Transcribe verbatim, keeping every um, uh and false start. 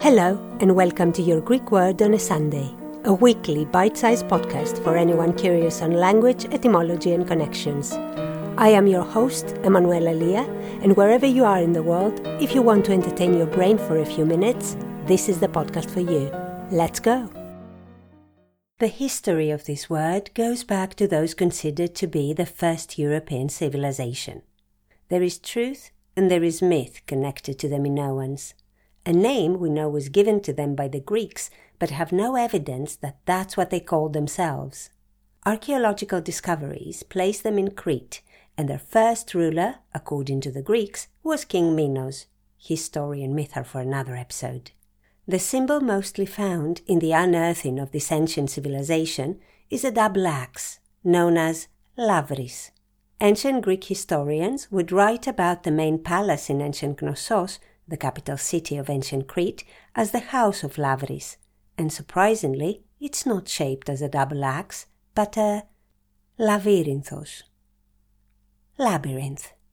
Hello and welcome to Your Greek Word on a Sunday, a weekly bite-sized podcast for anyone curious on language, etymology and connections. I am your host, Emanuela Lia, and wherever you are in the world, if you want to entertain your brain for a few minutes, this is the podcast for you. Let's go! The history of this word goes back to those considered to be the first European civilization. There is truth and there is myth connected to the Minoans. A name we know was given to them by the Greeks, but have no evidence that that's what they called themselves. Archaeological discoveries place them in Crete, and their first ruler, according to the Greeks, was King Minos. His story and myth are for another episode. The symbol mostly found in the unearthing of this ancient civilization is a double axe, known as lavris. Ancient Greek historians would write about the main palace in ancient Knossos, the capital city of ancient Crete, as the House of Lavris, and surprisingly, it's not shaped as a double axe, but a labyrinthos. Labyrinth.